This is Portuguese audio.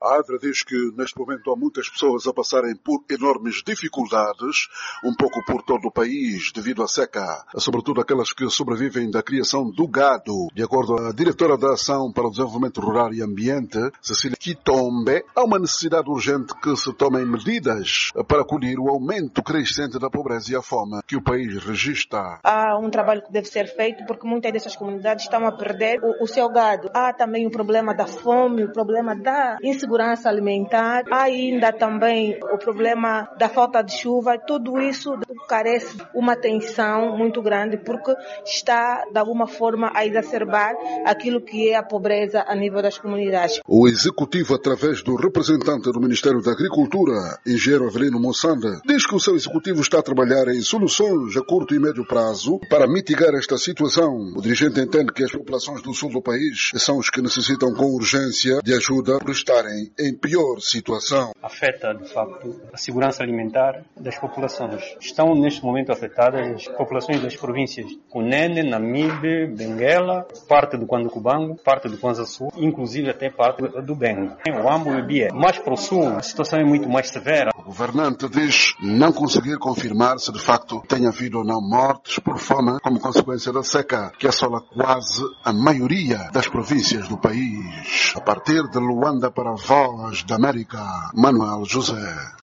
A ADRA diz que neste momento há muitas pessoas a passarem por enormes dificuldades, um pouco por todo o país, devido à seca, sobretudo aquelas que sobrevivem da criação do gado. De acordo à diretora da Ação para o Desenvolvimento Rural e Ambiente, Cecília Quitombe, há uma necessidade urgente que se tomem medidas para acolher o aumento crescente da pobreza e a fome que o país registra. Há um trabalho que deve ser feito porque muitas dessas comunidades estão a perder o seu gado. Há também o problema da fome, o problema da insegurança alimentar, há ainda também o problema da falta de chuva. Tudo isso carece de uma atenção muito grande porque está de alguma forma a exacerbar aquilo que é a pobreza a nível das comunidades. O Executivo, através do representante do Ministério da Agricultura, engenheiro Avelino Moçanda, diz que o seu Executivo está a trabalhar em soluções a curto e médio prazo para mitigar esta situação. O dirigente entende que as populações do sul do país são os que necessitam com urgência de ajuda por estarem em pior situação. Afeta, de facto, a segurança alimentar das populações. Estão, neste momento, afetadas as populações das províncias Cunene, Namibe, Benguela, parte do Cubango, parte do Kwanza Sul, inclusive até parte do Bengo. O Ambo e o Bié. Mais para o sul, a situação é muito mais severa. O governante diz não conseguir confirmar se de facto tem havido ou não mortes por fome como consequência da seca, que assola quase a maioria das províncias do país. A partir de Luanda para a Voz da América, Manuel José.